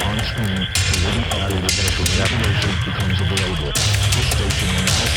on screen. The wooden operator benefit information becomes available. This station will now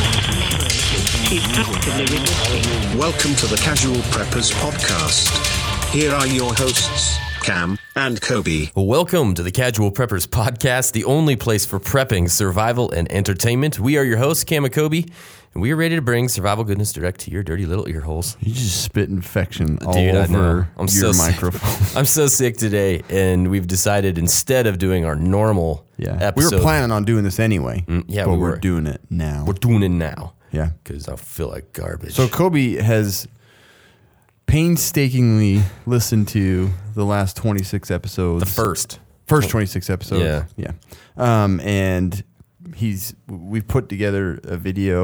see Welcome to the Casual Preppers Podcast. Here are your hosts, Cam and Kobe. Welcome to the Casual Preppers Podcast, the only place for prepping, survival, and entertainment. We are your hosts, Cam and Kobe, and we are ready to bring survival goodness direct to your dirty little ear holes. You just spit infection all Dude, over I'm your so microphone. I'm so sick today, and we've decided instead of doing our normal episode... We were planning on doing this anyway, but we were. we're doing it now. We're doing it now. Yeah. Because I feel like garbage. So Kobe has painstakingly listened to the last 26 episodes. The first 26 episodes. Yeah. And we've put together a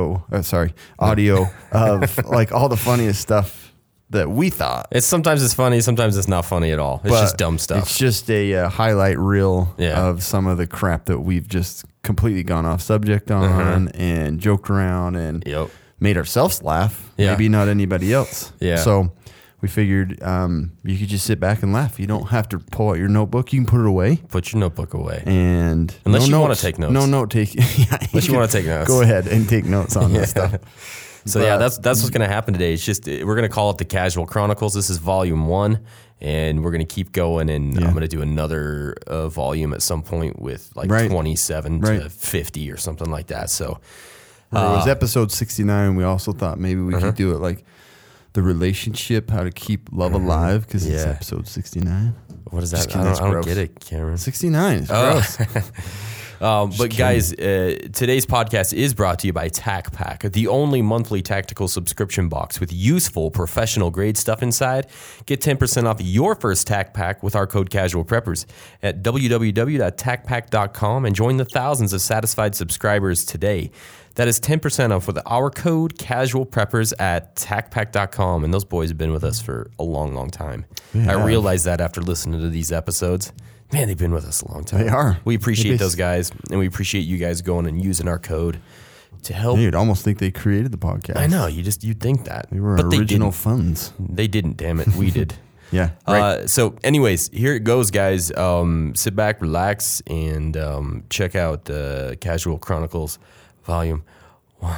audio of like all the funniest stuff that we thought. Sometimes it's funny, sometimes it's not funny at all. It's just dumb stuff. It's just a highlight reel Yeah. of some of the crap that we've just completely gone off subject on and joked around and Yep. made ourselves laugh. Yeah. Maybe not anybody else. Yeah. So we figured you could just sit back and laugh. You don't have to pull out your notebook. You can put it away. Put your notebook away. And Unless no you wanna notes. take notes. No note taking. Unless you wanna take notes. Go ahead and take notes on this stuff. So that's what's going to happen today. It's just we're going to call it the Casual Chronicles. This is volume 1, and we're going to keep going. And I'm going to do another volume at some point with like 27 to 50 or something like that. So it was episode 69. We also thought maybe we could do it like the relationship, how to keep love alive, because it's episode 69. What is that? Kidding, I don't gross. get it, Cameron. 69 is gross. But guys, today's podcast is brought to you by Tac Pack, the only monthly tactical subscription box with useful professional grade stuff inside. Get 10% off your first Tac Pack with our code Casual Preppers at www.tacpack.com and join the thousands of satisfied subscribers today. That is 10% off with our code Casual Preppers at tacpack.com. And those boys have been with us for a long, long time. Yeah. I realized that after listening to these episodes. Man, they've been with us a long time. They are. We appreciate those guys, and we appreciate you guys going and using our code to help. You'd almost think they created the podcast. I know. You'd think that. They were but original funds. They didn't, damn it. We did. Yeah. Right. So anyways, here it goes, guys. Sit back, relax, and check out the Casual Chronicles Volume 1.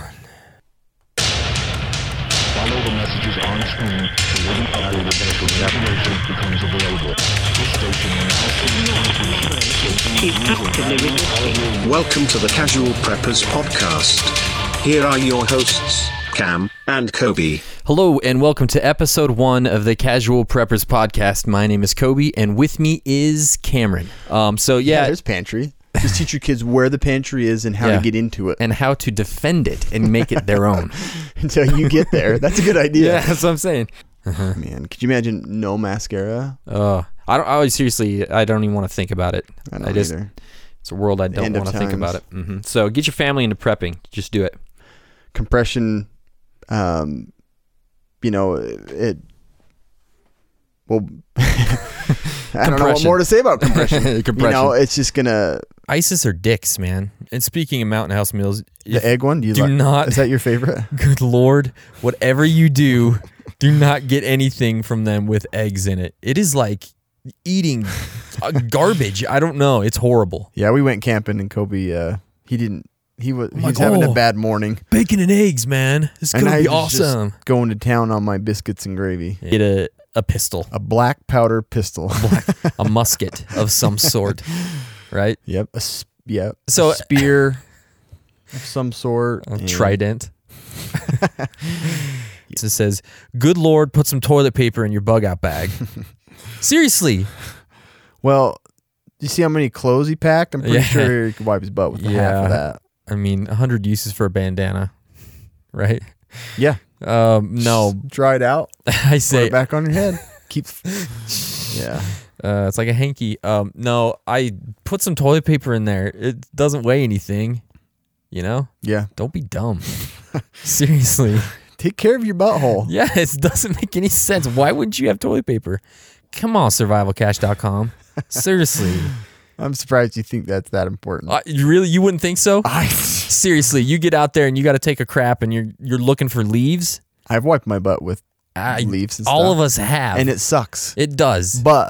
Follow the messages on screen. The wooden operator benefit information becomes available. This station will now Welcome to the Casual Preppers Podcast. Here are your hosts, Cam and Kobe. Hello and welcome to episode 1 of the Casual Preppers Podcast. My name is Kobe and with me is Cameron. There's pantry. Just teach your kids where the pantry is and how to get into it. And how to defend it and make it their own. Until you get there. That's a good idea. Yeah, that's what I'm saying. Man, could you imagine no mascara? I don't even want to think about it. I don't either. It's a world I don't want to think about it. So get your family into prepping. Just do it. Compression, I don't know what more to say about compression. It's just gonna... ISIS are dicks, man. And speaking of Mountain House meals... The egg one? Is that your favorite? Good Lord. Whatever you do, do not get anything from them with eggs in it. It is like eating garbage. I don't know. It's horrible. Yeah, we went camping and Kobe, he's having a bad morning. Bacon and eggs, man. This is going to be awesome. Just going to town on my biscuits and gravy. Get a pistol. A black powder pistol. A musket of some sort, right? Yep. A spear of some sort. A trident. It says, good Lord, put some toilet paper in your bug out bag. Seriously. Well, do you see how many clothes he packed? I'm pretty sure he could wipe his butt with half of that. I mean, 100 uses for a bandana, right? Yeah. No. Dry it out. I say. Put it back on your head. Yeah. It's like a hanky. No, I put some toilet paper in there. It doesn't weigh anything, you know? Yeah. Don't be dumb. Seriously. Take care of your butthole. Yeah, it doesn't make any sense. Why wouldn't you have toilet paper? Come on, survivalcash.com. Seriously. I'm surprised you think that's that important. You wouldn't think so? Seriously, you get out there and you got to take a crap and you're looking for leaves. I've wiped my butt with leaves and stuff. All of us have. And it sucks. It does. But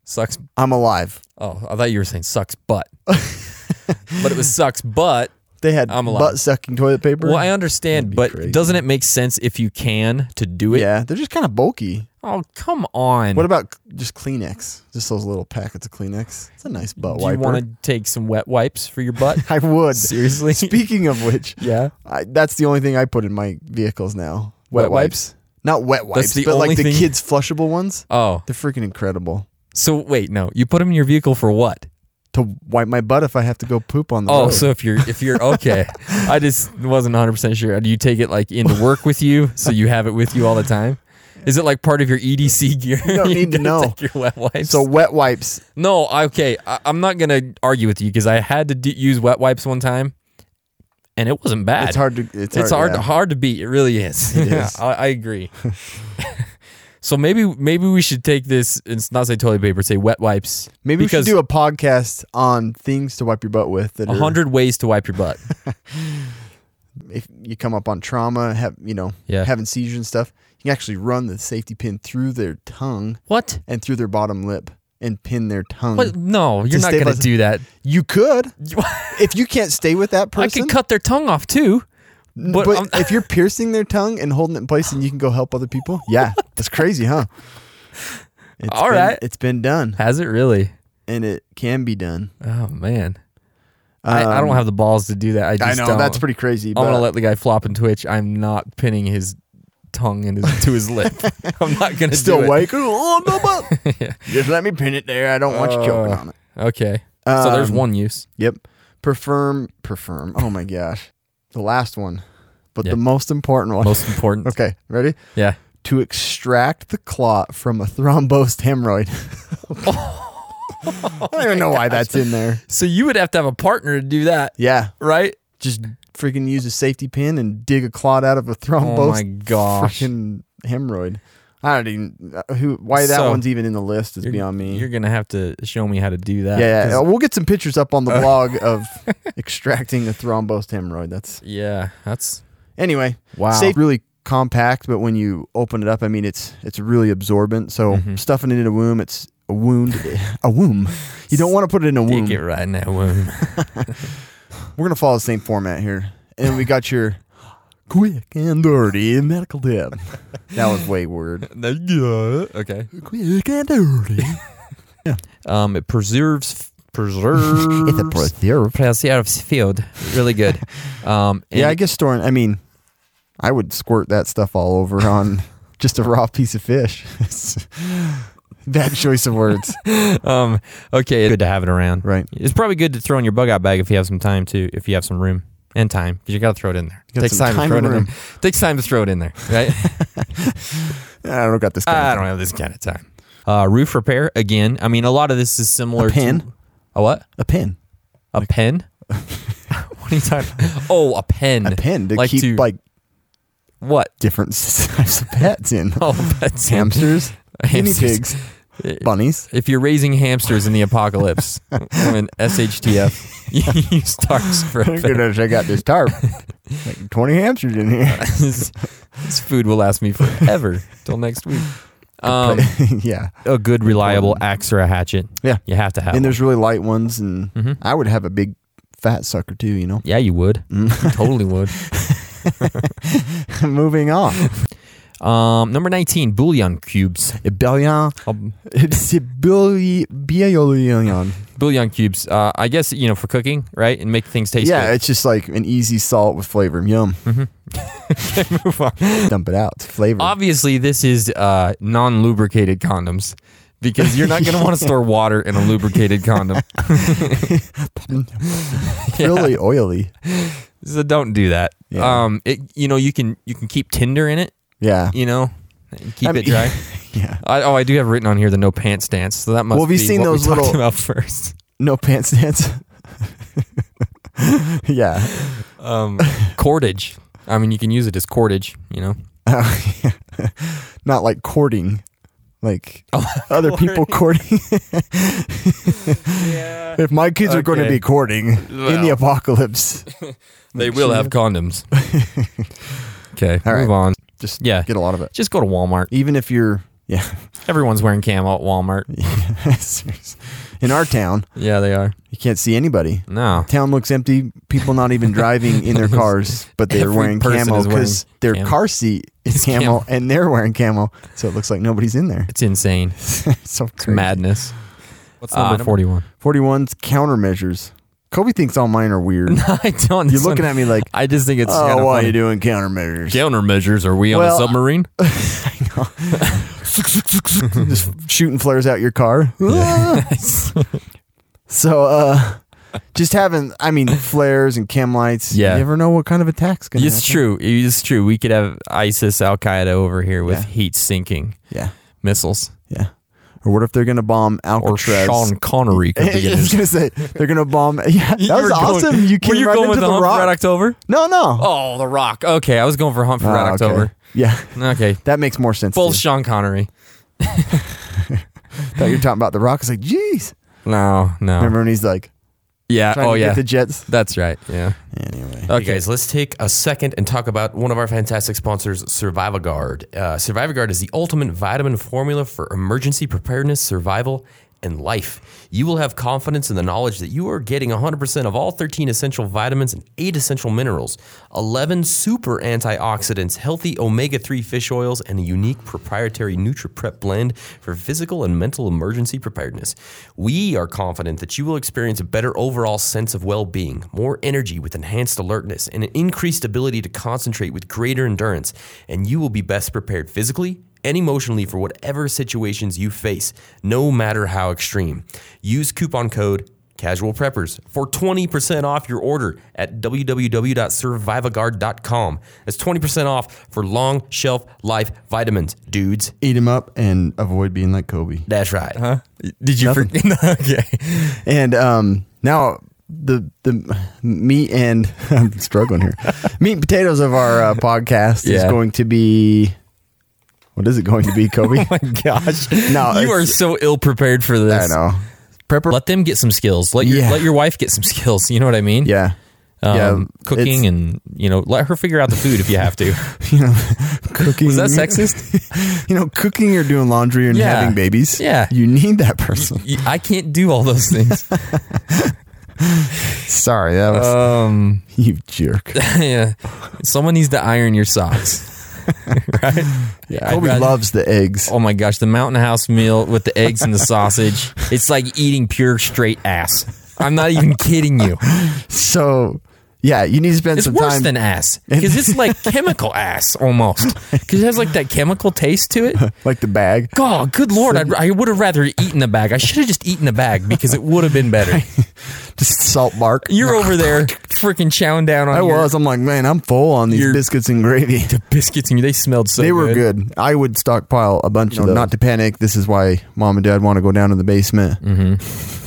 Sucks. I'm alive. Oh, I thought you were saying sucks butt. But it was sucks butt. They had I'm alive. butt sucking toilet paper. Well, I understand, but crazy. doesn't it make sense if you can to do it? Yeah, they're just kind of bulky. Oh, come on. What about just Kleenex? Just those little packets of Kleenex. It's a nice butt Do you wiper. want to take some wet wipes for your butt? I would. Seriously? Speaking of which, Yeah. that's the only thing I put in my vehicles now. Wet wipes? Not wet wipes, the but like only the thing- kids' flushable ones. Oh, They're freaking incredible. so wait, no. You put them in your vehicle for what? To wipe my butt if I have to go poop on the Oh, road. so if you're okay. I just wasn't 100% sure. Do you take it like into work with you so you have it with you all the time? Is it like part of your EDC gear? You don't need to gotta know. Take your wet wipes. So wet wipes. No, okay. I'm not gonna argue with you because I had to use wet wipes one time, and it wasn't bad. It's hard to. It's hard yeah. hard to beat. It really is. It is. I agree. So maybe we should take this and not say toilet paper, say wet wipes. Maybe we should because do a podcast on things to wipe your butt with. That 100 ways to wipe your butt. if you come up on trauma, Yeah. having seizures and stuff, you can actually run the safety pin through their tongue What? and through their bottom lip and pin their tongue. What? No, you're To not gonna stabilize- do that. You could, if you can't stay with that I person. could cut their tongue off too. But if you're piercing their tongue and holding it in place, and you can go help other people, yeah, that's crazy, huh? All right. It's been done, Has it really? and it can be done. Oh man, I don't have the balls to do that. I just I know don't. that's pretty crazy. I'm But gonna let the guy flop and twitch. I'm not pinning his tongue to his lip. I'm not gonna still do it. wake. Oh no, but Yeah. just let me pin it there. I don't want you choking on it. Okay. So there's Um, one use. Yep. Perform. Oh my gosh. The last one, but Yeah. the most important one. Most important. Okay, ready? Yeah. To extract the clot from a thrombosed hemorrhoid. I don't even know why that's in there. So you would have to have a partner to do that, Yeah, right? just freaking use a safety pin and dig a clot out of a Oh thrombosed my gosh. freaking hemorrhoid. I don't even why that So, one's even in the list is beyond me. You're gonna have to show me how to do that. Yeah, 'cause- we'll get some pictures up on the blog of extracting a thrombosed hemorrhoid. That's Anyway, wow. safe, really compact, but when you open it up, I mean, it's really absorbent. So Mm-hmm. stuffing it in a womb, it's a wound, a womb. You don't want to put it in a womb. Dig it right in that womb. We're gonna follow the same format here, and we got your quick and dirty medical tip. That was way weird. Okay. Quick and dirty. It preserves It's a preserve. preserves food. Really good. And Yeah, I guess storing. I mean, I would squirt that stuff all over on just a raw piece of fish. Bad choice of words. okay, good to have it around. Right. It's probably good to throw in your bug out bag if you have some time too, if you have some room and time, because you got to throw it in there. Got Takes some time, time to throw it and in room. there. Takes time to throw it in there, right? I don't got this. Kind I of don't have this kind of time. Roof repair again. I mean, a lot of this is similar. A pen? To, a what? a pen. A pen? What are you talking? Oh, a pen. A pen to like keep to, like what? different types of pets in. Oh, pets. Hamsters, guinea Hamsters. pigs, bunnies. If you're raising hamsters in the apocalypse, when SHTF, you use tarps for a pen. Goodness, I got this tarp. Like 20 hamsters in here. This food will last me forever till next week. Yeah. A good, reliable axe or a hatchet. Yeah. You have to have. And one. there's really light ones, and Mhm. I would have a big fat sucker too, you know? Yeah, you would. You totally would. Moving on. Number 19, bouillon cubes. Bouillon. It's bouillon. Bouillon cubes. I guess, for cooking, right? And make things taste Yeah, good. it's just like an easy salt with flavor. Yum. Move on. Dump it out. It's flavor. Obviously, this is non-lubricated condoms because you're not going to want to store water in a lubricated condom. Really oily. So don't do that. Yeah. You can keep Tinder in it, Yeah. and keep I mean, it dry. Yeah. I do have written on here the no pants stance. So that must Well, have you be seen what those we talked little- about first. No pants stance. Yeah. Cordage. I mean, you can use it as cordage, Not like courting. Like other people courting. If my kids are going to Okay. be courting in the apocalypse, They will have condoms. Okay, All right. move on. just Yeah. get a lot of it. Just go to Walmart. Even if you're Yeah. Everyone's wearing camo at Walmart. In our town, Yeah, they are. you can't see anybody. No. Town looks empty. People not even driving in their cars, but they're Every wearing person camo is wearing because their camo. car seat is camo, camo. and they're wearing camo. So it looks like nobody's in there. It's insane. So It's crazy. madness. What's number 41? 41's countermeasures. Kobe thinks all mine are weird. I don't. You're looking at me like, I just think it's oh, kind of why are funny. you doing countermeasures? Countermeasures? Are we on Well, a submarine? Just shooting flares out your car. So, just having, flares and chem lights. Yeah. You never know what kind of attack's going to happen. It's true. It's true. We could have ISIS, Al Qaeda over here with Yeah. heat sinking Yeah. missiles. Yeah. Or what if they're going to bomb Or Alcatraz? Sean Connery could be I in was it. going to say, they're going to bomb. Yeah, that You was were going- awesome. You Were came you right going into with the the Hunt rock. for Red October? No. Oh, The Rock. Okay, I was going for Hunt for Red Oh, okay. October. Yeah. Okay. That makes more sense. Full to you. Sean Connery. Thought you were talking about the rock. It's like, geez. No. Remember when he's like, Yeah. trying Oh, to yeah. get the jets? That's right. Yeah. Anyway. Okay, guys, let's take a second and talk about one of our fantastic sponsors, SurvivalGuard. SurvivalGuard is the ultimate vitamin formula for emergency preparedness, survival, and life. You will have confidence in the knowledge that you are getting 100% of all 13 essential vitamins and 8 essential minerals, 11 super antioxidants, healthy omega-3 fish oils, and a unique proprietary NutriPrep blend for physical and mental emergency preparedness. We are confident that you will experience a better overall sense of well-being, more energy with enhanced alertness, and an increased ability to concentrate with greater endurance, and you will be best prepared physically and emotionally for whatever situations you face, no matter how extreme. Use coupon code Casual Preppers for 20% off your order at www.survivalguard.com. That's 20% off for long shelf life vitamins, dudes. Eat him up and avoid being like Kobe. That's right. Did you Nothing. forget? Okay. And now the meat and I'm struggling here. Meat and potatoes of our podcast is Yeah. going to be. What is it going to be, Kobe? Oh my gosh. No, You are so ill prepared for this. I know. Prepper. Let them get some skills. Let your wife get some skills. You know what I mean? Yeah. Cooking and, let her figure out the food if you have to. Cooking. Was that sexist? Cooking or doing laundry and Yeah. having babies. Yeah. You need that person. I can't do all those things. Sorry, that was you jerk. Yeah. Someone needs to iron your socks. Right? Yeah, Kobe loves the eggs. Oh my gosh, the Mountain House meal with the eggs and the sausage. It's like eating pure straight ass. I'm not even kidding you. So, yeah, you need to spend It's some worse time. than ass because it's like chemical ass almost because it has like that chemical taste to it. like the bag. God, good Lord, I would have rather eaten the bag. I should have just eaten the bag because it would have been better. Just salt bark. You're over there freaking chowing down on I'm like, man, I'm full on these your- biscuits and gravy. the biscuits and they smelled so They were good. I would stockpile a bunch of those. Not to panic. This is why mom and dad want to go down to the basement. Mm-hmm.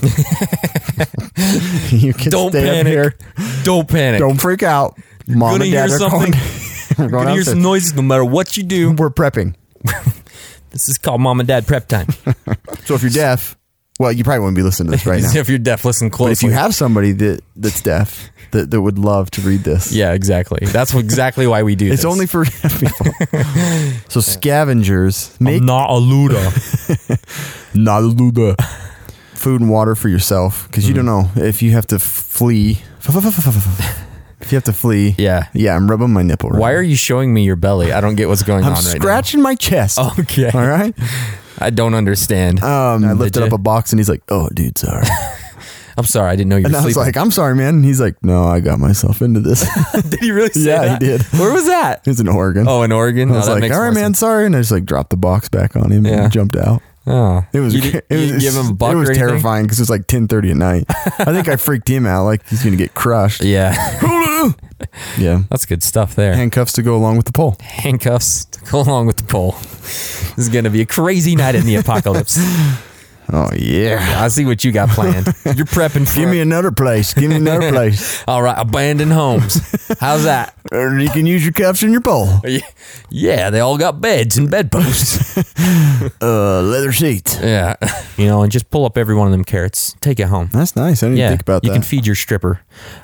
You can Don't stay panic. up here. Don't panic. Don't freak out. Mom Gonna and dad hear are something. going. We're You're going gonna hear some downstairs. noises no matter what you do. We're prepping. This is called mom and dad prep time. So if you're deaf, well, you probably wouldn't be listening to this right now. If you're deaf, listen But closely. if you have somebody that's deaf that would love to read this, Yeah, exactly. That's exactly why we do this. it's only for deaf people. So scavengers make I'm not a luda. Naluda. Food and water for yourself because you don't know if you have to flee. If you have to flee, Yeah. I'm rubbing my nipple. Right Why now. are you showing me your belly? I don't get what's going I'm on right scratching my chest. now. Okay. All right. I don't understand. I lifted you? up a box and he's like, "Oh, dude, sorry." I'm sorry. I didn't know you were And I was sleeping. like, "I'm sorry, man." And he's like, "No, I got myself into this." Did he really say Yeah, that? he did. Where was that? It was in Oregon. Oh, in Oregon? I was like, "All right, man, sorry." And I just like dropped the box back on him Yeah. and jumped out. Oh. It was You didn't give him a buck It was or anything? terrifying because it was like 10:30 at night. I think I freaked him out, like he's gonna get crushed. Yeah. Yeah. That's good stuff there. Handcuffs to go along with the pole. Handcuffs to go along with the pole. This is going to be a crazy night in the apocalypse. Oh yeah. I see what you got planned. You're prepping for Give me another place. Give me another place. all right, abandoned homes. How's that? Or you can use your cups in your bowl. Yeah, they all got beds and bedposts. Leather seats. Yeah, and just pull up every one of them carrots. Take it home. That's nice. I didn't Yeah, think about you that. can feed your stripper.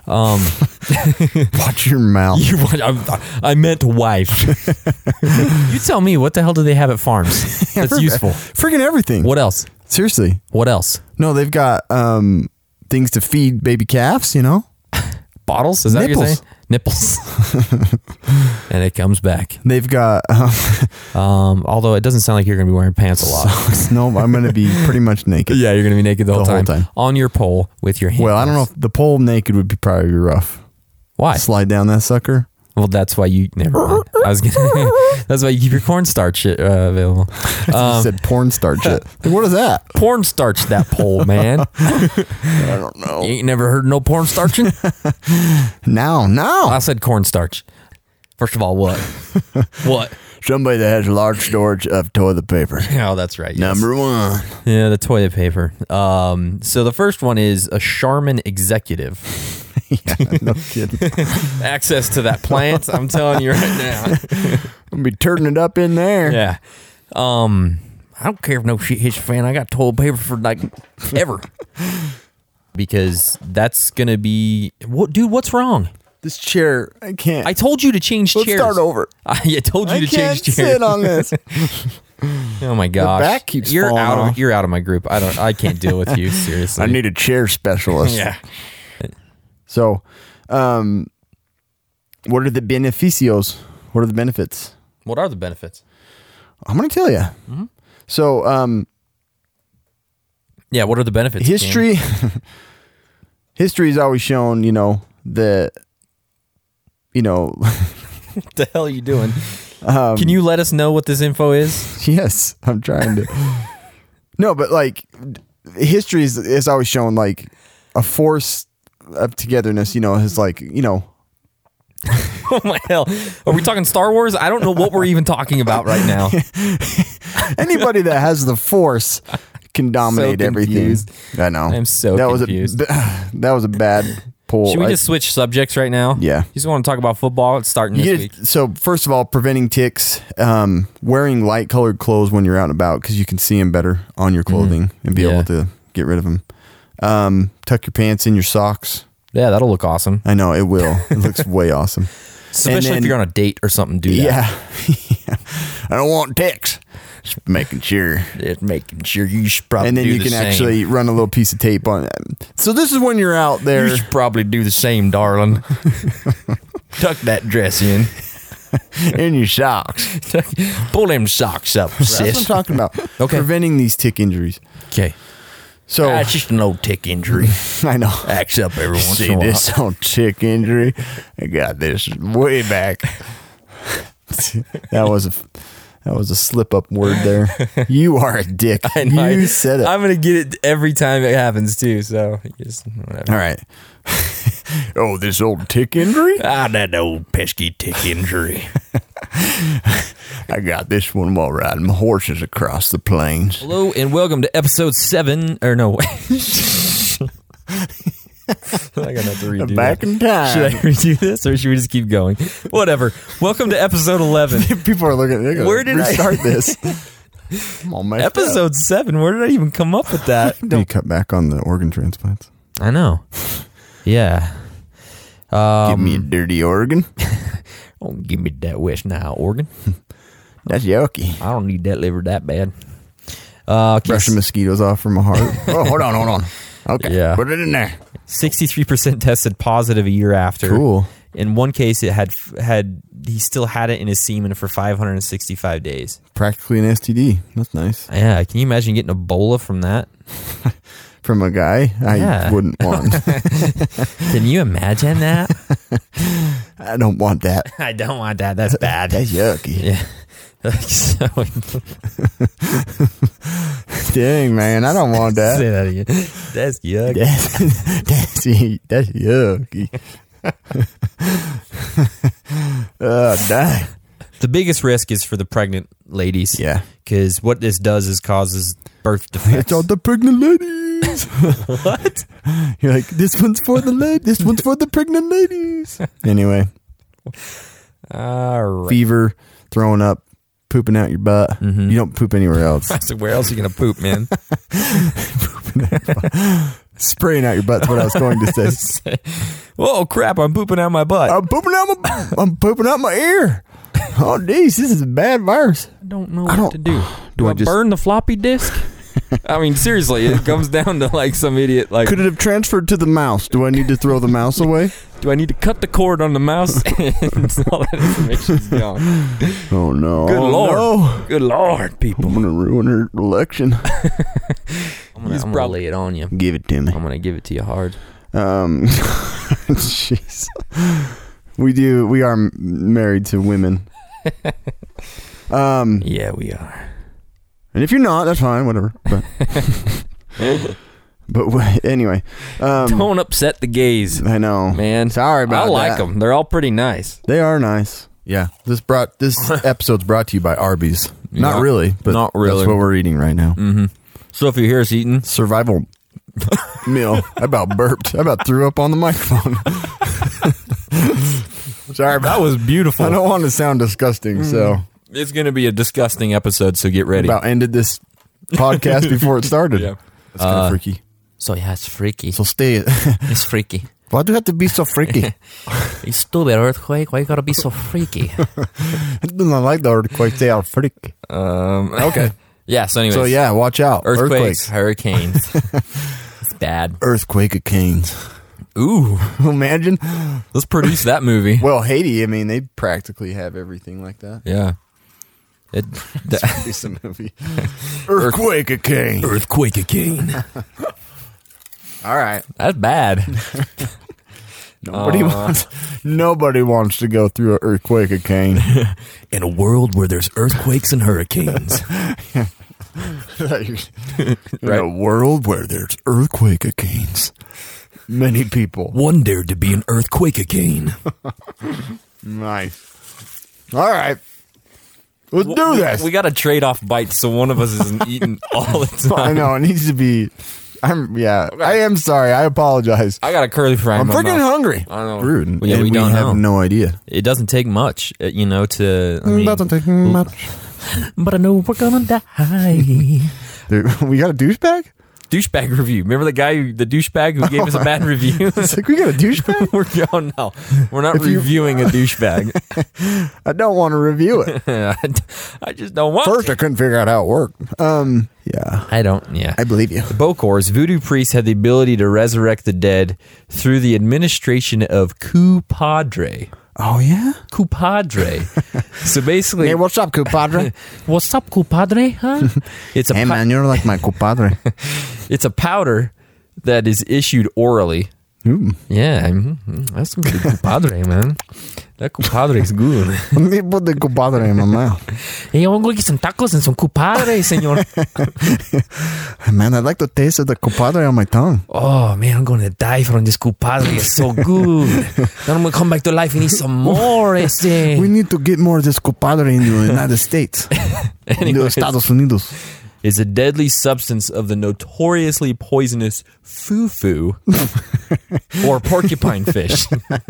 Watch your mouth. I meant wife. You tell me, what the hell do they have at farms that's useful? Freaking everything. What else? Seriously. What else? No, they've got things to feed baby calves, Bottles? Is that what you're saying? Nipples. And it comes back. They've got Although it doesn't sound like you're going to be wearing pants a lot. no, I'm going to be pretty much naked. Yeah, you're going to be naked the whole whole time. time. On your pole with your hands. Well, I don't know if the pole naked would be probably rough. Why? Slide down that sucker. Well, that's why you never mind. That's why you keep your cornstarch available. You said porn star shit. What is that? Porn starch that pole, man. I don't know. You ain't never heard no porn starching? No. I said cornstarch. First of all, what? What? Somebody that has large storage of toilet paper. Oh, that's right. Yes. Number one. Yeah, the toilet paper. So the first one is a Charmin executive. Yeah, no kidding. Access to that plant, I'm telling you right now. I'm gonna be turning it up in there. Yeah. I don't care if no shit hits your fan. I got toilet paper for like ever. Because that's gonna be dude, what's wrong? This chair, I can't. I told you to change Let's chairs. start over. I told you I to can't change chairs. sit on this. Oh my gosh. back keeps you're falling out off. of you're out of my group. I can't deal with you, seriously. I need a chair specialist. Yeah. So, what are the beneficios? What are the benefits? What are the benefits? I'm going to tell you. Mm-hmm. So, Yeah, what are the benefits? history has always shown, that, What the hell are you doing? Can you let us know what this info is? yes, I'm trying to. No, but like history is always shown like a force of togetherness, is like, Oh my hell. Are we talking Star Wars? I don't know what we're even talking about right now. anybody that has the force can dominate everything. confused. I know. I'm so confused. That was a bad pull. Should we just switch subjects right now? Yeah. You just want to talk about football? It's starting this week. So first of all, preventing ticks, wearing light colored clothes when you're out and about because you can see them better on your clothing and be Yeah. able to get rid of them. Tuck your pants in your socks. Yeah, that'll look awesome. I know it will. It looks way awesome. Especially then- if you're on a date or something, do that. Yeah. I don't want ticks. Just making sure. It's making sure you should probably And then do you the can same. actually run a little piece of tape on it. So this is when you're out there. You should probably do the same, darling. Tuck that dress in. in your socks. Pull them socks up, That's what I'm sis. talking about. Okay. Preventing these tick injuries. Okay. So It's just an old tick injury. I know. Acts up every once See in a while. this old tick injury? I got this way back. That was a slip up word there. You are a dick. I know. You said it. I'm gonna get it every time it happens too. So just whatever. All right. Oh, this old tick injury? That old pesky tick injury. I got this one while riding my horses across the plains. Hello and welcome to episode 7. Or no. I'm gonna have to redo Back that. in time. Should I redo this or should we just keep going? Whatever. Welcome to episode 11. People are looking. They're Where going to did I- restart this. I'm all messed up. Episode 7. Where did I even come up with that? You cut back on the organ transplants. I know. Yeah. Give me a dirty organ. Don't give me that West Nile organ. That's yucky. I don't need that liver that bad. Okay, Brush the mosquitoes off from my heart. Oh, hold on. Okay. Yeah. Put it in there. 63% tested positive a year after. Cool. In one case, it had he still had it in his semen for 565 days. Practically an STD. That's nice. Yeah, can you imagine getting Ebola from that? From a guy I Yeah. wouldn't want. Can you imagine that? I don't want that. I don't want that. That's bad. That's yucky. Yeah. So, Dang, man. I don't want that. say that again. That's yuck. That's yucky. Dang. The biggest risk is for the pregnant ladies. Yeah. Because what this does is causes birth defects. It's all the pregnant ladies. What? You're like, this one's for the this one's for the pregnant ladies. Anyway, All right. fever, throwing up, pooping out your butt. You don't poop anywhere else. So where else are you going to poop, man? Spraying out your butt's what I was going to say. Oh, crap. I'm pooping out my butt. I'm pooping out my ear. Oh, geez, this is a bad virus. I don't know what to do. Do I I just- burn the floppy disk? I mean, seriously, it comes down to like some idiot. Like, Could it have transferred to the mouse? Do I need to throw the mouse away? do I need to cut the cord on the mouse? And all that information's gone. Oh, no. Good Oh, Lord. no. Good Lord, people. I'm going to ruin her election. I'm gonna lay it on you. Give it to me. I'm gonna give it to you hard. Jeez. We are married to women. Yeah, we are. And if you're not, that's fine, whatever. But anyway, Don't upset the gays, I know, man. Sorry about I like that. them. They're all pretty nice. They are nice. Yeah. This episode's brought to you by Arby's. Not Yeah. really, but Not really. that's what we're eating right now. So if you hear us eating, Survival meal. I about burped. I about threw up on the microphone. Sorry about that was beautiful. I don't want to sound disgusting, so It's gonna be a disgusting episode, so get ready. about ended this podcast before it started. Yeah. That's kind of freaky. So yeah, it's freaky. So stay. It's freaky. Why do you have to be so freaky? You stupid earthquake. Why you gotta be so freaky? I do not like the earthquakes. They are freaky. Okay. Yeah. So anyways. So yeah, watch out. Earthquakes, hurricanes. It's bad. Earthquake canes. Ooh. Imagine. Let's produce that movie. Well, Haiti, I mean, they practically have everything like that. Yeah. It's a movie. Earthquake cane. Earthquake cane. All right. That's bad. Nobody wants to go through an earthquake cane. In a world where there's earthquakes and hurricanes. In a world where there's earthquake canes. Many people. One dared to be an earthquake cane. Nice. All right. Let's do this. We got to trade off bites so one of us isn't eating all the time. I know. It needs to be. I am sorry. I apologize. I got a curly fry in I'm my freaking mouth. hungry. I know. Rude. Yeah, And we don't have know. no idea. It doesn't take much, to. I mean, Doesn't take much. but I know we're gonna die. Dude, we got a douchebag? Douchebag review. Remember the douchebag who gave us a bad review? It's like, we got a douchebag? We're not reviewing a douchebag. I don't want to review it. I just don't want First, to. I couldn't figure out how it worked. Yeah. I don't. Yeah. I believe you. Bokors, voodoo priests had the ability to resurrect the dead through the administration of coup padre. Oh, yeah? Coup padre. So basically, Hey, what's up, compadre? what's up, coup padre? Huh? It's a Hey, man, you're like my compadre. it's a powder that is issued orally. Ooh. Yeah, that's some good coup padre, man. That coup padre is good. Let me put the compadre in my mouth. Hey, I want to go get some tacos and some coup padre, senor. Man, I like the taste of the compadre on my tongue. Oh man, I'm going to die from this coup padre. It's so good. Then I'm going to come back to life and eat some more. We need to get more of this compadre in the United States. In the Estados Unidos. Is a deadly substance of the notoriously poisonous fufu or porcupine fish.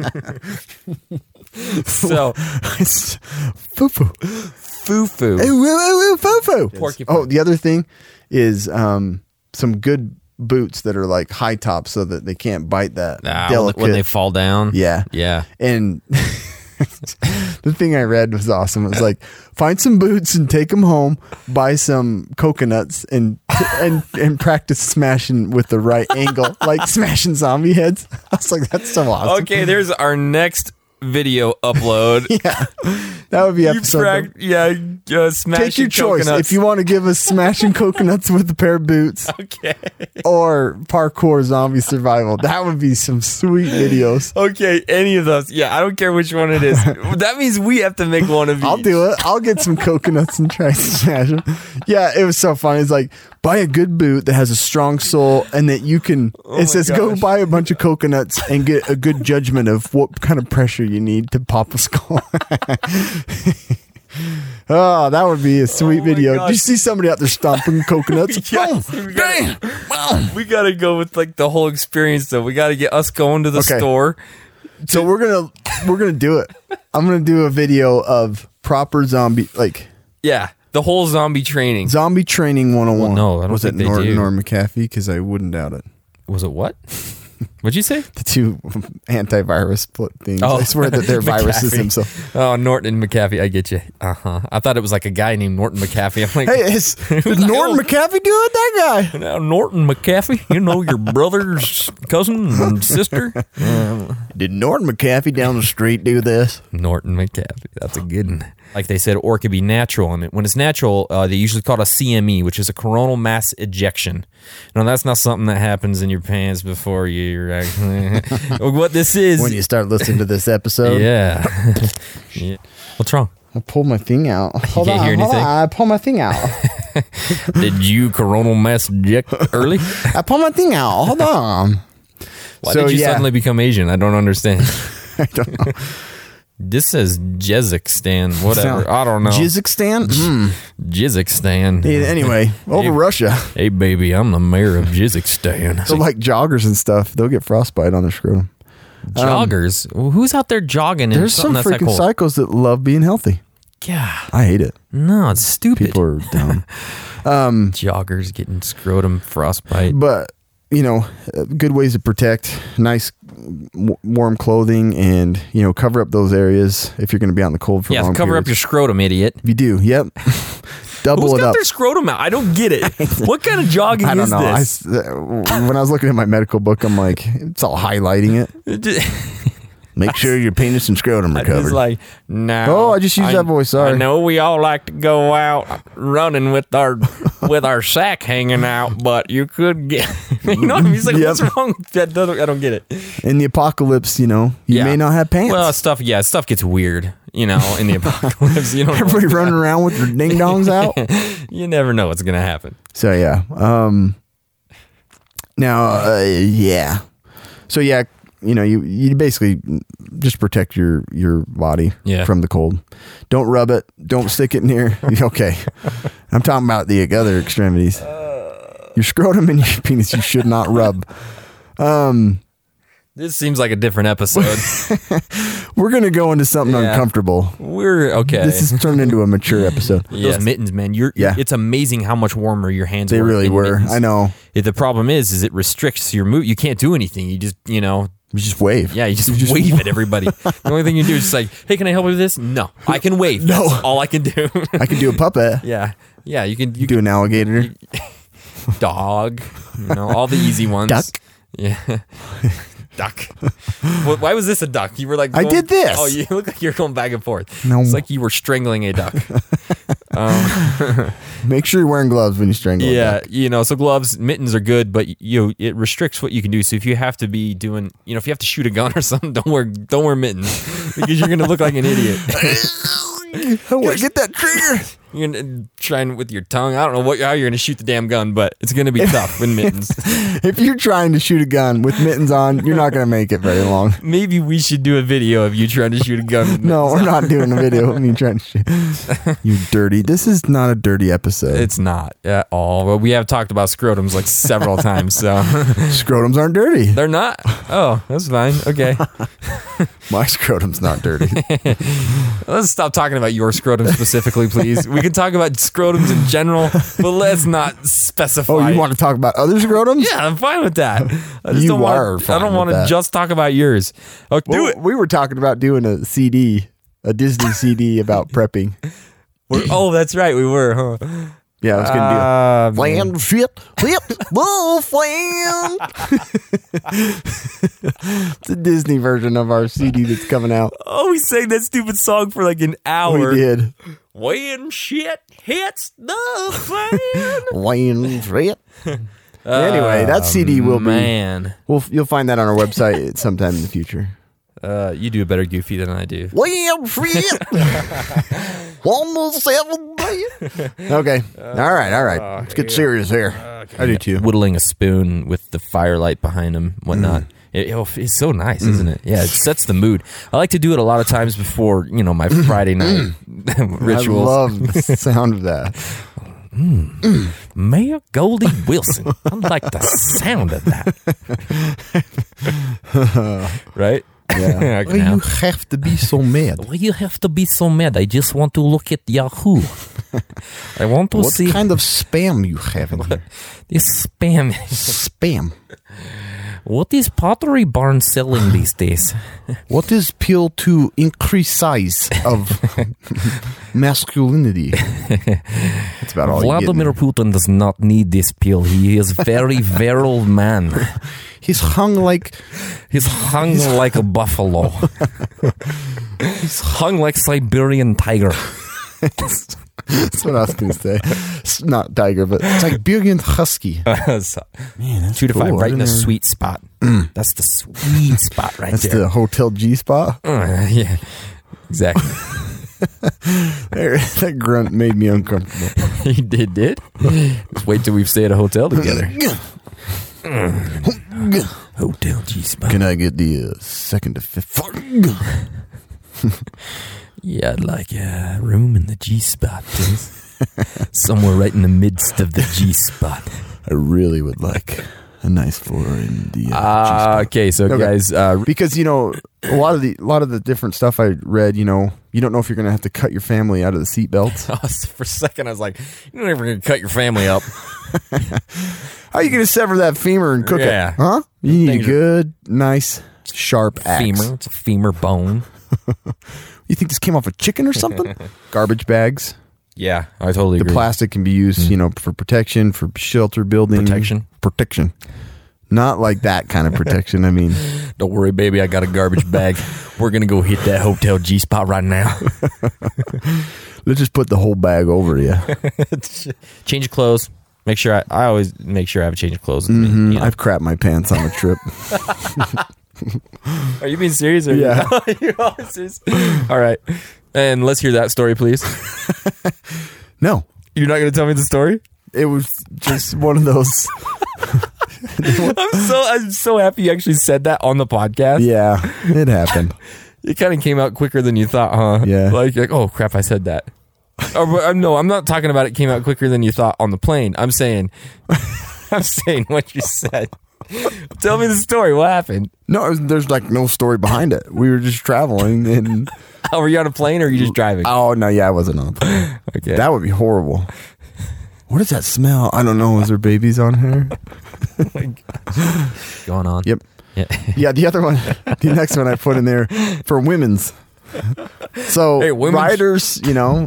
So, Fufu. fufu. Fufu. Porcupine. Oh, the other thing is some good boots that are like high tops so that they can't bite that delicate. When they fall down. Yeah. Yeah. And the thing I read was awesome. It was like, find some boots and take them home, buy some coconuts and practice smashing with the right angle, like smashing zombie heads. I was like, that's so awesome. Okay, there's our next video upload. Yeah. That would be episode. Smashing Take your choice. coconuts. If you want to give us smashing coconuts with a pair of boots Okay. or parkour zombie survival, that would be some sweet videos. Okay, any of those. Yeah, I don't care which one it is. That means we have to make one of each. I'll do it. I'll get some coconuts and try to smash them. Yeah, it was so funny. It's like, buy a good boot that has a strong sole and that you can, it says, go buy a bunch of coconuts and get a good judgment of what kind of pressure you need to pop a skull. Oh, that would be a sweet video. Did you see somebody out there stomping coconuts? Yes, we gotta go with like the whole experience though. We gotta get us going to the Okay. store. So we're gonna do it. I'm gonna do a video of proper zombie, like Yeah, the whole zombie training. zombie training 101. Well, no, I don't was think it they Norton do. or McAfee? Because I wouldn't doubt it. Was it what? What'd you say? The two antivirus things. Oh, I swear that they're viruses McAfee. themselves. Oh, Norton and McAfee. I get you. I thought it was like a guy named Norton McAfee. I'm like, Hey, is Norton McAfee do it? That guy. now Norton McAfee, you know your brother's cousin and sister? Did Norton McAfee down the street do this? Norton McAfee. That's a good one. Like they said, or it could be natural. And when it's natural, they usually call it a CME, which is a coronal mass ejection. Now, that's not something that happens in your pants before you're actually... What this is... When you start listening to this episode, Yeah. Yeah. What's wrong? I pulled my thing out. Hold can't on, hear hold anything? on. I pulled my thing out. Did you coronal mass eject early? I pulled my thing out. Hold on. Why So, did you yeah. suddenly become Asian? I don't understand. I don't know. This says Jizikistan, whatever. I don't know. Jizikstan? Jizikistan. Anyway, over Hey. Russia. Hey, baby, I'm the mayor of Jizikistan. So like joggers and stuff, they'll get frostbite on their scrotum. Joggers? Well, who's out there jogging? There's some that's that freaking cold? psychos that love being healthy. Yeah. I hate it. No, it's stupid. People are dumb. Joggers getting scrotum frostbite. But, you know, good ways to protect, nice warm clothing, and, you know, cover up those areas if you're going to be out in the cold for Yeah, long cover up your periods. scrotum, idiot. If you do, yep. Double Who's it got up. their scrotum out? I don't get it. What kind of jogging I don't is know. this? When I was looking at my medical book, I'm like, it's all highlighting it. Make sure your penis and scrotum are I just covered. like, no. Oh, I just used that voice, sorry. I know we all like to go out running with our sack hanging out, but you could get, you know what I mean? It's like, Yep. what's wrong with that? I don't get it. In the apocalypse, you know, you Yeah. may not have pants. Well, stuff gets weird, you know, in the apocalypse. You don't know Everybody running around with their ding dongs out. you never know what's going to happen. So yeah. Yeah. So yeah, you know, you basically just protect your body Yeah. from the cold. Don't rub it. Don't stick it near. Okay. I'm talking about the other extremities. Your scrotum and your penis you should not rub. This seems like a different episode. We're gonna go into something Yeah. uncomfortable. We're okay. This has turned into a mature episode. Those mittens, man. Yeah. It's amazing how much warmer your hands They were. really in were. mittens. I know. The problem is it restricts your move. You can't do anything. You just, you know, You just wave. yeah, you just wave at everybody. The only thing you do is just like, hey, can I help you with this? No, I can wave. No. That's all I can do. I can do a puppet. yeah, you can. You do an alligator. Dog. You know, all the easy ones. Duck. Yeah. Duck. Why was this a duck? You were like, I did this. Oh, you look like you're going back and forth. No. It's like you were strangling a duck. Make sure you're wearing gloves when you strangle. a Yeah, duck. you know, so gloves, mittens are good, but it restricts what you can do. So if you have to be doing, you know, if you have to shoot a gun or something, don't wear mittens because you're gonna look like an idiot. Oh, get that trigger. You're gonna trying with your tongue. I don't know how you're gonna shoot the damn gun, but it's gonna be tough with mittens. If you're trying to shoot a gun with mittens on, you're not going to make it very long. Maybe we should do a video of you trying to shoot a gun. With No, we're not doing a video of me trying to shoot. You dirty. This is not a dirty episode. It's not at all. But we have talked about scrotums like several times, so Scrotums aren't dirty. they're not. Oh, that's fine. Okay, My scrotum's not dirty. let's stop talking about your scrotum specifically, please. We can talk about scrotums in general, but let's not specify. Oh, you want to talk about other scrotums? Yeah, I'm fine with that. I just You don't are want. I fine don't with want to that. just talk about yours. Oh, do Well, it. We were talking about doing a CD, a Disney CD about prepping. Oh, that's right. We were. Huh? Yeah, I was going to do it. Man. Land shit, flip, wolf land. It's a Disney version of our CD that's coming out. Oh, we sang that stupid song for like an hour. We did. When shit hits the fan. Land shit. Anyway, that CD will be. Man, You'll find that on our website sometime in the future. you do a better Goofy than I do. Land shit. 107 million. Okay. All right. Let's get serious here. I do too. Whittling a spoon with the firelight behind him, whatnot. It's so nice, isn't it? Yeah, it sets the mood. I like to do it a lot of times before, my Friday night rituals. I love the sound of that. Mayor Goldie Wilson. I like the sound of that. Right? Yeah. Okay, now. have to be so mad? Why you have to be so mad? I just want to look at Yahoo. I want to see kind of spam you have in here? this spam. Spam. What is Pottery Barn selling these days? What is pill to increase size of masculinity? That's about all Vladimir you get. Putin does not need this pill. He is very virile man. He's hung like He's hung like a buffalo. He's hung like Siberian tiger. that's what I was going to say. It's not tiger, but Siberian husky. Man, that's 2 to 5, cool. right in the I didn't know- sweet spot. That's the sweet spot right That's there. the Hotel G spot. Yeah, exactly. That grunt made me uncomfortable. He did. Just wait till we stay at a hotel together. Hotel G spot. Can I get the second to fifth? Yeah, I'd like a room in the G spot, please. Somewhere right in the midst of the G spot. I really would like a nice floor in the G spot. Okay, so Okay. guys, Because a lot of the different stuff I read, you don't know if you're going to have to cut your family out of the seatbelt. for a second I was like, you're never going to cut your family up. How are you going to sever that femur and cook Yeah. it? Huh? You need a Things are- good, nice, sharp axe. Femur, it's a femur bone. You think this came off a chicken or something? Garbage bags. Yeah, I totally The agree. plastic can be used, for protection, for shelter building. Protection. Not like that kind of protection. I mean, Don't worry, baby, I got a garbage bag. We're going to go hit that Hotel G spot right now. let's just put the whole bag over you. Change of clothes. Make sure I always make sure I have a change of clothes with me. I've crapped my pants on a trip. Are you being serious? Or Yeah. You're always serious? All right. And let's hear that story, please. No, You're not going to tell me the story? it was just one of those. I'm so happy you actually said that on the podcast. Yeah, it happened. It kind of came out quicker than you thought, huh? Yeah. Like oh crap, I said that. No, I'm not talking about it came out quicker than you thought on the plane. I'm saying what you said. Tell me the story. What happened? No, there's like no story behind it. We were just traveling, and Oh, were you on a plane or are you just driving? oh no, yeah, I wasn't on a plane. Okay. That would be horrible. What does that smell? I don't know. Is there babies on here? Going on. Yep. Yeah. Yeah, the other one, the next one I put in there for women's. So Hey, women's- riders,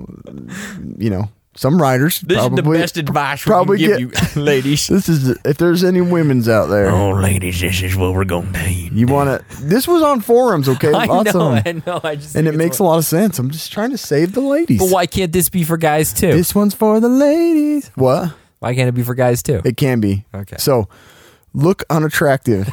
some riders This probably is the best advice we probably can give get- you, ladies. This is if there's any women's out there. Oh, ladies, this is what we're going to do. You want to? This was on forums, okay? I Lots of them. know. I just And think it makes a lot of sense. I'm just trying to save the ladies. But why can't this be for guys too? This one's for the ladies. What? Why can't it be for guys too? It can be. Okay. So, look unattractive.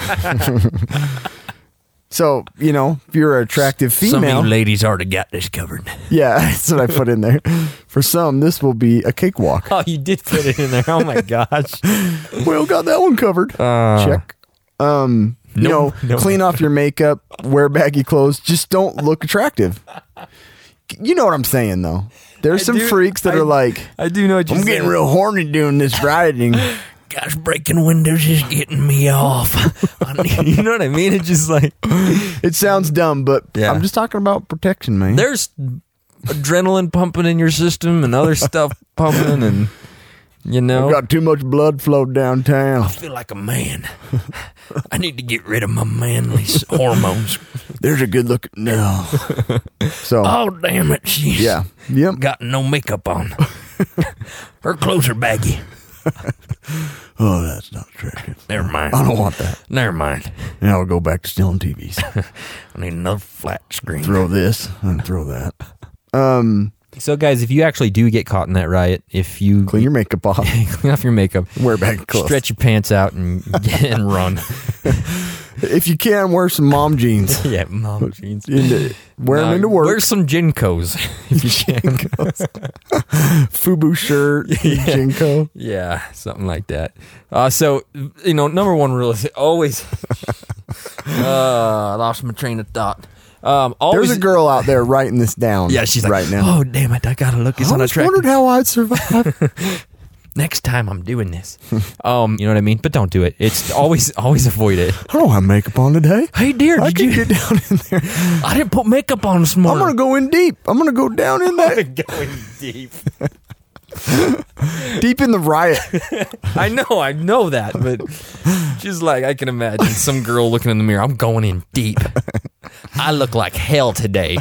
So, if you're an attractive female. ladies already got this covered. Yeah, that's what I put in there. For some, this will be a cakewalk. Oh, you did put it in there. Oh my gosh. Well, got that one covered. Check. Nope. Clean off your makeup, wear baggy clothes. Just don't look attractive. You know what I'm saying, though. There's some do. freaks that are like, I do know what you're I'm getting real horny doing this riding. Gosh, breaking windows is getting me off. You know what I mean? It's just like It sounds dumb, but Yeah. I'm just talking about protection, man. there's adrenaline pumping in your system and other stuff pumping, and I've got too much blood flow downtown. I feel like a man. I need to get rid of my manly hormones. There's a good look. No. So, Oh damn it, she's yeah. Yep. got no makeup on. Her clothes are baggy. Oh, that's not attractive. Never mind. I don't want that. Never mind. Now I'll go back to stealing TVs. I need another flat screen. Throw this and throw that. So, guys, if you actually do get caught in that riot, if you Clean your makeup off. clean off your makeup, Wear baggy clothes. stretch your pants out, and run. If you can, wear some mom jeans. Yeah, mom jeans. Wear them into work. Wear some Jinkos if you can. FUBU shirt, Jinko. Yeah, something like that. So, number one rule is always I lost my train of thought. There's Always, a girl out there writing this down. yeah, she's like, right now. oh, damn it, I gotta look. It's I on a always track. wondered how I'd survive. Next time I'm doing this. You know what I mean? But don't do it. It's always avoid it. I don't have makeup on today. Hey, dear, I did can you? get down in there. I didn't put makeup on this I'm morning. gonna go in deep. I'm gonna go down in there, going deep. deep in the riot. I know that, but just like I can imagine some girl looking in the mirror. I'm going in deep. I look like hell today.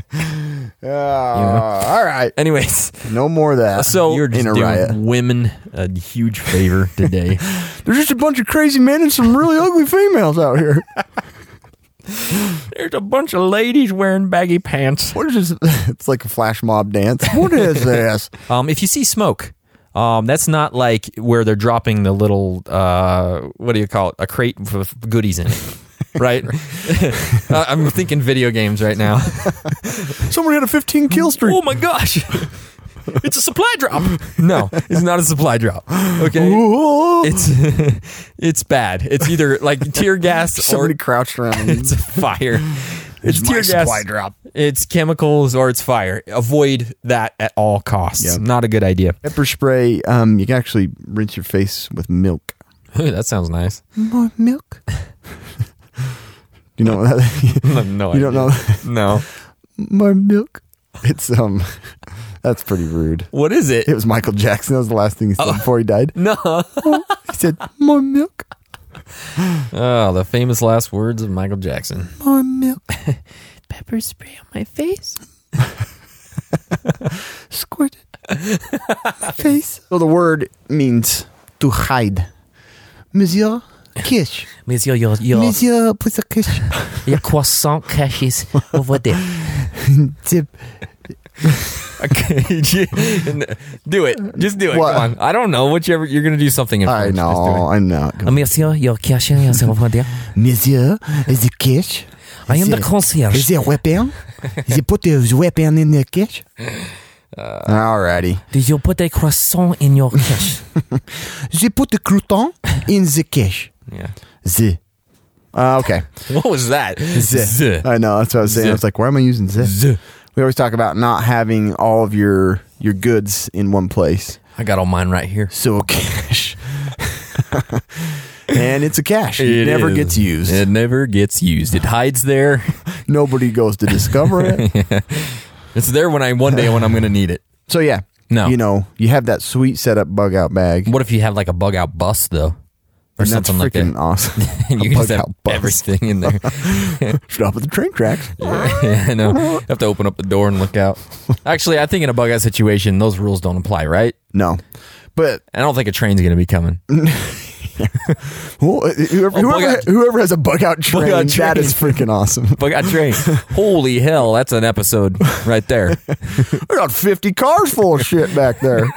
All right. Anyways, No more of that. so you're just in a doing riot. women a huge favor today. There's just a bunch of crazy men and some really ugly females out here. There's a bunch of ladies wearing baggy pants. What is this? It's like a flash mob dance. What is this? If you see smoke, that's not like where they're dropping the little what do you call it? A crate with goodies in it. Right? I'm thinking video games right now. Somebody had a 15 kill streak. Oh my gosh. It's a supply drop. No, it's not a supply drop. Okay. Whoa. It's bad. It's either like tear gas or Somebody crouched around. it's a fire. It's my tear gas. supply drop. It's chemicals or it's fire. Avoid that at all costs. Yep. Not a good idea. Pepper spray. You can actually rinse your face with milk. Ooh, that sounds nice. More milk. You know what that? No, You don't know? No. More milk. It's that's pretty rude. What is it? It was Michael Jackson. That was the last thing he said before he died. No. He said, "More milk, Oh, the famous last words of Michael Jackson. more milk." Pepper spray on my face. Squirt it. My face. So the word means to hide. Monsieur, kiss. Monsieur, your Monsieur, put a kiss. croissant caches over there. Tip. Okay, do it. Just do it. What? Come on. I don't know. Whichever you're gonna do something in I French. Just do it. know. I'm not. Monsieur, your cachet is over there. Monsieur, is it kiss? I am the concierge. Is it weapon? Is it put the weapon in the kiss? Alrighty. Did you put a croissant in your cache? They put the crouton in the kiss. Yeah. The. Okay. What was that? Z. I know. That's what I was saying. Z. I was like, why am I using Z? Z. We always talk about not having all of your goods in one place. I got all mine right here. So cash. And it's a cache. It never is. gets used. It never gets used. It hides there. Nobody goes to discover it. It's there when I'm going to need it. So yeah. No. You know, you have that sweet setup bug out bag. What if you have like a bug out bus though? Or And that's something like freaking that. awesome. You A can just bug have out bus. everything in there. Stop at the train tracks. Yeah, I know. You have to open up the door and look out. Actually, I think in a bug out situation, those rules don't apply, right? No. But I don't think a train's going to be coming. whoever has a bug out train, out that train. is freaking awesome. Bug out train. Holy hell, that's an episode right there. We got 50 cars full of shit back there.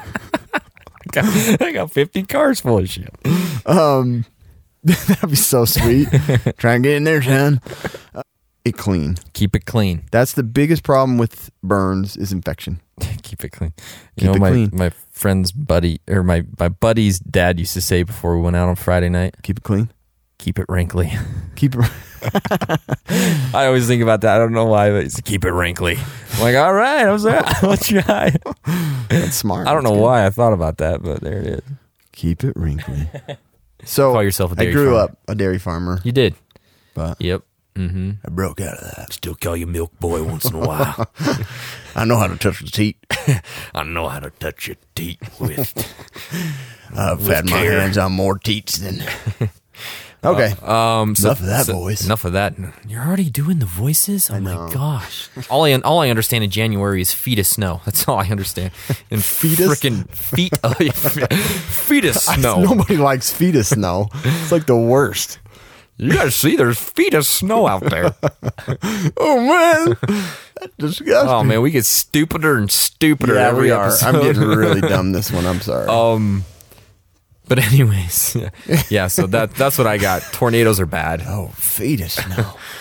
I got 50 cars full of shit. That'd be so sweet. Try and get in there, son. It clean. Keep it clean. That's the biggest problem with burns is infection. Keep it clean. Keep it my clean. my friend's buddy or my buddy's dad used to say before we went out on Friday night, Keep it clean. keep it wrinkly. Keep it. I always think about that. I don't know why, but it's keep it wrinkly. I'm like, all right, I'll try. That's smart. I don't know That's good. why I thought about that, but there it is. Keep it wrinkly. So Call yourself a I dairy grew farmer. up a dairy farmer, You did. but Yep. Mm-hmm. I broke out of that. Still call you milk boy once in a while. I know how to touch the teat. I know how to touch your teeth with. I've had my care. hands on more teats than. Okay. Enough of that voice. Enough of that. You're already doing the voices? Oh my gosh. All I understand in January is feet of snow. That's all I understand. And Fetus? freaking feet of fetus snow. Nobody likes fetus snow. It's like the worst. You gotta see there's feet of snow out there. Oh man, that's disgusting. Oh man, we get stupider and stupider yeah, every we are. episode. I'm getting really dumb this one. I'm sorry. But anyways, yeah. So that's what I got. Tornadoes are bad. Oh, fetus snow.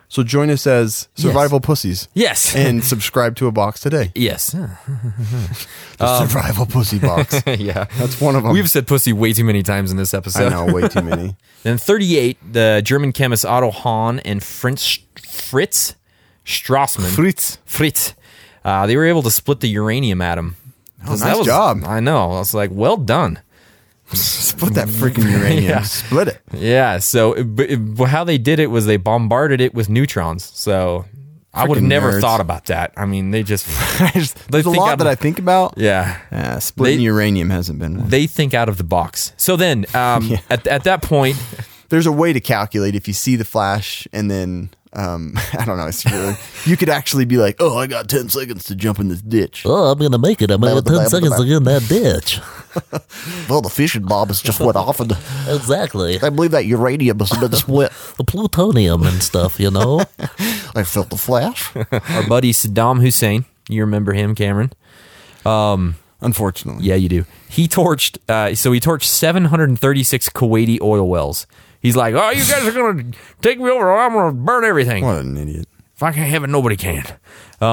So join us as Survival Pussies. Yes. And subscribe to a box today. Yes. The Survival Pussy box. Yeah. That's one of them. We've said pussy way too many times in this episode. I know, way too many. Then 38, the German chemists Otto Hahn and Fritz Strassmann. Fritz. They were able to split the uranium atom. Nice job. I know. I was like, well done. Split that freaking uranium. Yeah. Split it. Yeah. So how they did it was they bombarded it with neutrons. So I would have Freaking never nerds. thought about that. I mean, they just There's a lot that I think about. Yeah. Splitting uranium hasn't been one. They think out of the box. So then at that point, There's a way to calculate if you see the flash and then I don't know. It's really, you could actually be like, oh, I got 10 seconds to jump in this ditch. Oh, I'm going to make it. I'm going to 10 seconds to get in that ditch. Well, the fishing bobs just went off, and Exactly. I believe that uranium has been split. The plutonium and stuff, you know? I felt the flash. our buddy Saddam Hussein, you remember him, Cameron? Unfortunately. Yeah, you do. He torched 736 Kuwaiti oil wells. He's like, oh, you guys are going to take me over or I'm going to burn everything. What an idiot. If I can't have it, nobody can. I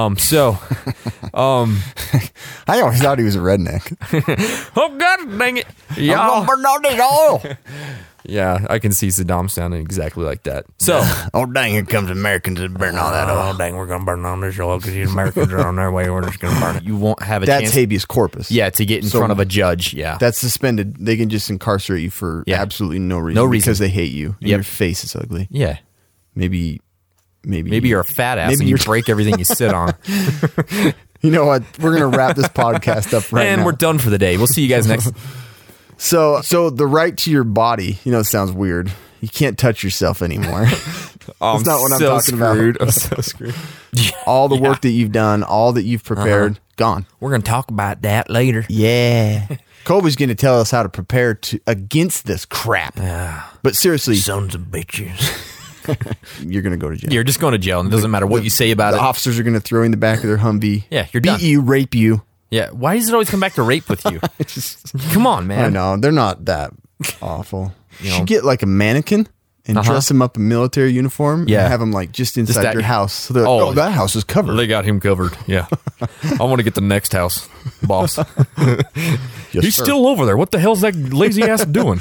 always thought he was a redneck. Oh, God dang it. I'm gonna burn all this oil. Yeah, I can see Saddam sounding exactly like that. So, Oh, dang, here comes Americans and burn all that oil. oh, dang, we're going to burn on this oil because these Americans are on their way. We're just going to burn it. You won't have a That's chance. habeas corpus. Yeah, to get in So- front of a judge. Yeah. That's suspended. They can just incarcerate you for Yeah. absolutely no reason. No reason. Because they hate you. And Yep. your face is ugly. Yeah. Maybe Maybe you're a fat ass Maybe and you you're- break everything you sit on. You know what? We're going to wrap this podcast up right and now. we're done for the day. We'll see you guys next. So the right to your body, it sounds weird. You can't touch yourself anymore. I'm That's not what I'm so talking screwed. about. I'm so screwed. All the work that you've done, all that you've prepared, gone. We're going to talk about that later. Yeah. Colby's going to tell us how to prepare against this crap. But seriously, Sons of bitches. you're going to go to jail. You're just going to jail, and it doesn't matter what you say about The it. officers are going to throw you in the back of their Humvee. Yeah, you're beat done. you, rape you. Yeah. Why does it always come back to rape with you? Come on, man. I know. They're not that awful. You know. should get like a mannequin and dress him up in military uniform Yeah. and have him like just inside that- your house. So they're like, Oh. oh, that house is covered. They got him covered. Yeah. I want to get the next house, boss. Yes, He's sir. still over there. What the hell's that lazy ass doing?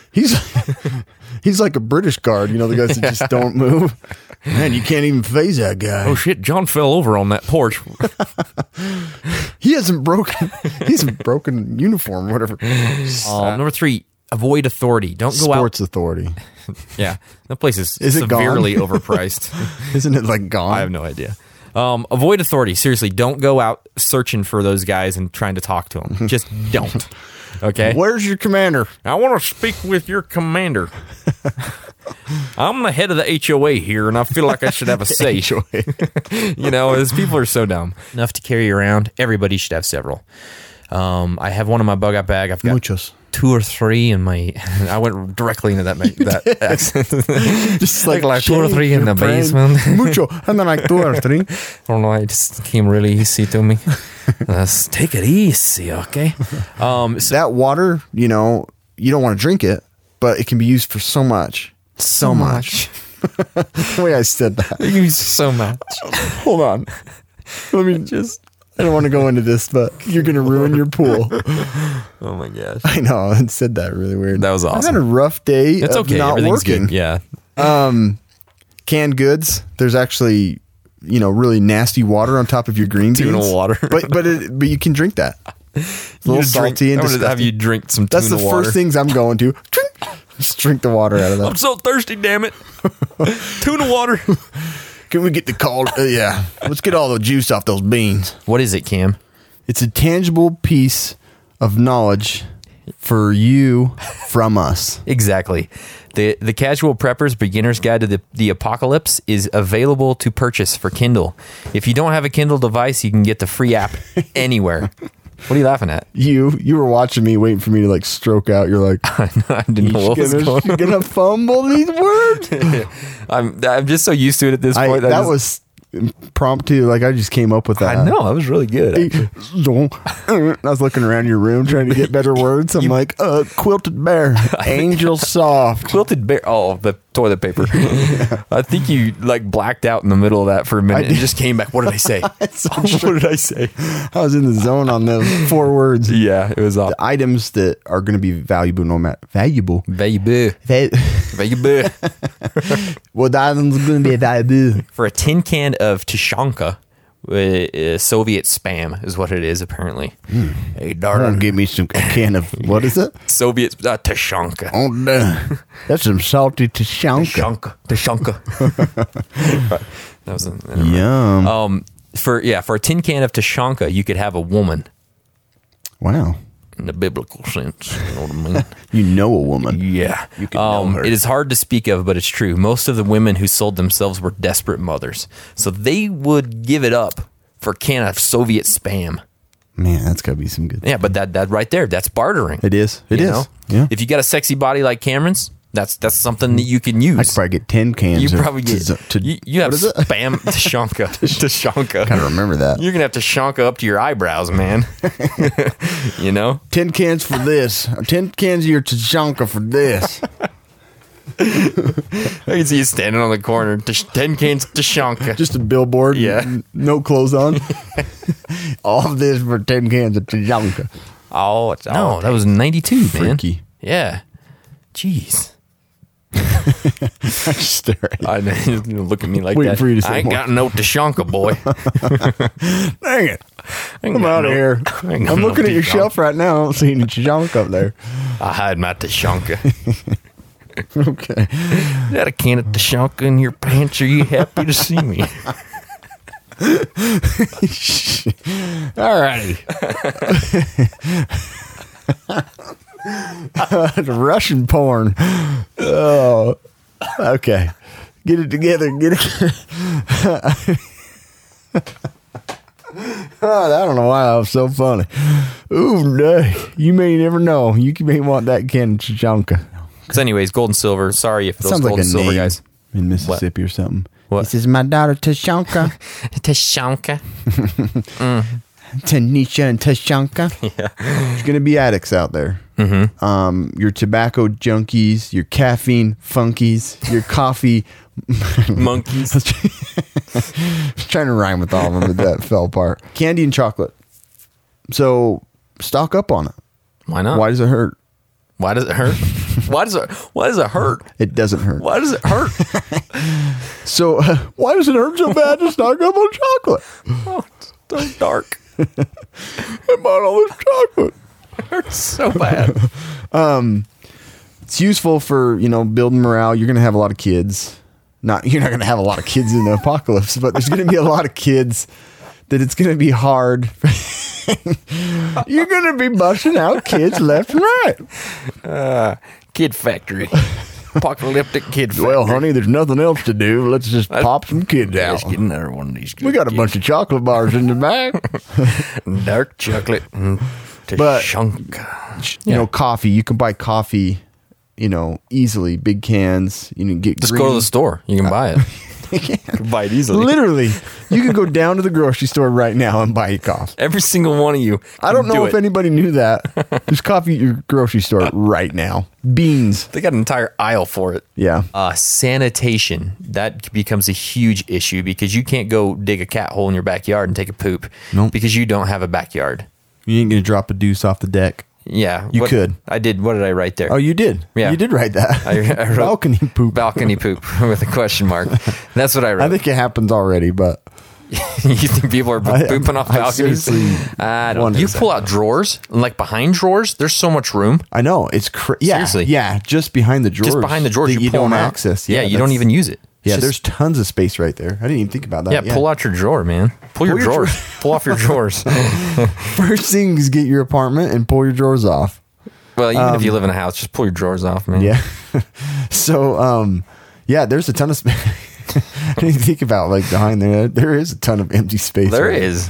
He's like a British guard, the guys that just don't move. Man, you can't even phase that guy. Oh shit, John fell over on that porch. He hasn't broken. He's a broken uniform, whatever. Number 3, avoid authority. Don't go Sports authority. out. Yeah, that place is it gone? severely overpriced. Isn't it like gone? I have no idea. Avoid authority. Seriously, don't go out searching for those guys and trying to talk to them. Just don't. Okay? Where's your commander? I want to speak with your commander. I'm the head of the HOA here, and I feel like I should have a say. As people are so dumb. Enough to carry around. Everybody should have several. I have one in my bug out bag. I've got Muchos. 2 or 3 in my. I went directly into that accent. Just like 2 or 3 in the basement. Mucho. And then like 2 or 3. I don't know. It just came really easy to me. Let's take it easy, okay? So That water, you don't want to drink it, but it can be used for so much. So much. The way I said that. so much. Hold on. Let me I don't want to go into this, but you're going to ruin your pool. Oh my gosh. I know. I said that really weird. That was I've awesome. had a rough day. It's of okay. Not Everything's working. good. Yeah. Canned goods. There's actually, really nasty water on top of your green beans. Tuna water. but you can drink that. It's a little salty and I'm gonna have disgusting. you drink some That's tuna the water. first things I'm going to. Drink. Just drink the water out of that. I'm so thirsty, damn it. Tuna water. Can we get the call? Yeah. Let's get all the juice off those beans. What is it, Cam? It's a tangible piece of knowledge for you from us. Exactly. The Casual Prepper's Beginner's Guide to the Apocalypse is available to purchase for Kindle. If you don't have a Kindle device, you can get the free app anywhere. What are you laughing at? You were watching me, waiting for me to stroke out. You're like, I didn't know what was going on. you're gonna fumble these words. I'm just so used to it at this point. That was impromptu. Like I just came up with that. I know. That was really good. I was looking around your room trying to get better words. I'm like, quilted bear, angel soft. Quilted bear. Oh, the toilet paper. I think you like blacked out in the middle of that for a minute and just came back. What did I say? What did I say? I was in the zone on those 4 words. Yeah, it was The items that are going to be valuable no matter. Valuable. Valuable. Valuable. What items are going to be valuable? For a tin can of Tushonka, Soviet spam is what it is apparently. Hey, darling, give me a can of, what is it? Soviet Tushonka. Oh, no. That's some salty Tushonka. Tushonka. That was Yum. for a tin can of Tushonka, you could have a woman Wow. in the biblical sense. You know what I mean? You know a woman. Yeah. You can know her. It is hard to speak of, but it's true. Most of the women who sold themselves were desperate mothers. So they would give it up for a can of Soviet spam. Man, that's got to be some good. Yeah, but that right there, that's bartering. It is. It You is. know? Yeah. If you got a sexy body like Cameron's, that's something that you can use. I could probably get 10 cans. You of- probably get you have what is it? spam Tushonka. Tushonka. Kind of remember that. You're gonna have to shonka up to your eyebrows, man. You know? 10 cans for this. 10 cans of your Tushonka for this. I can see you standing on the corner. 10 cans Tushonka. Just a billboard. Yeah. No clothes on. All of this for 10 cans of Tushonka. Oh, no, that was 92, man. Freaky. Yeah. Jeez. I just stare at you. I know. Look at me like Waiting that. for you to say I ain't more. got no Tushonka, boy. Dang it. I ain't I'm got out of here. I ain't got I'm no looking at your Tushonka. shelf right now. I don't see any Tushonka up there. I hide my Tushonka. Okay. You got a can of Tushonka in your pants? Are you happy to see me? All righty. Russian porn. Oh, okay. Get it together. Get it. I don't know why that was so funny. Ooh, no. You may never know. You may want that can of Tushonka. So anyways, gold and silver. Sorry if those Sounds gold like a and silver name guys. in Mississippi or something. What? This is my daughter Tushonka. Tushonka. Tanisha and Tushonka. Yeah. There's going to be addicts out there. Mm-hmm. Your tobacco junkies, your caffeine funkies, your coffee Monkeys. I was trying to rhyme with all of them, but that fell apart. Candy and chocolate. So stock up on it. Why not? Why does it hurt? Why does it hurt? Why does it hurt? It doesn't hurt. Why does it hurt? So why does it hurt so bad to stock up on chocolate? Oh, it's so dark. I bought all this chocolate. It hurts so bad. It's useful for, building morale. You're going to have a lot of kids. You're not going to have a lot of kids in the apocalypse, but there's going to be a lot of kids that it's going to be hard. You're going to be busting out kids left and right. Kid factory. Apocalyptic kid factory. Well, honey, there's nothing else to do. Let's just pop some kids out. Let's get another one of these. We got a bunch of chocolate bars in the back. Dark chocolate and But- Tushonka. Coffee. You can buy coffee, easily. Big cans. You can get Just green. go to the store. You can buy it. You can buy it easily. Literally, you can go down to the grocery store right now and buy your coffee. Every single one of you. I don't know if any. anybody knew that. There's coffee at your grocery store right now. Beans. They got an entire aisle for it. Yeah. Sanitation, that becomes a huge issue because you can't go dig a cat hole in your backyard and take a poop because you don't have a backyard. You ain't going to drop a deuce off the deck. Yeah. You could. I did. What did I write there? Oh, you did? Yeah. You did write that. I wrote balcony poop. Balcony poop with a question mark. That's what I wrote. I think it happens already, but You think people are pooping off I balconies? seriously I don't. wonder You that. pull out drawers, and like behind drawers, there's so much room. I know. It's yeah, Seriously. yeah, just behind the drawers. Just behind the drawers, that you pull don't them out. access. Yeah, you don't that's- even use it. Yeah, It's there's just- tons of space right there. I didn't even think about that. Yeah, pull out your drawer, man. Pull your your drawers. Pull off your drawers. First thing is get your apartment and pull your drawers off. Well, even if you live in a house, just pull your drawers off, man. Yeah. So, yeah, there's a ton of space. I didn't even think about like behind there. There is a ton of empty space. There right? is.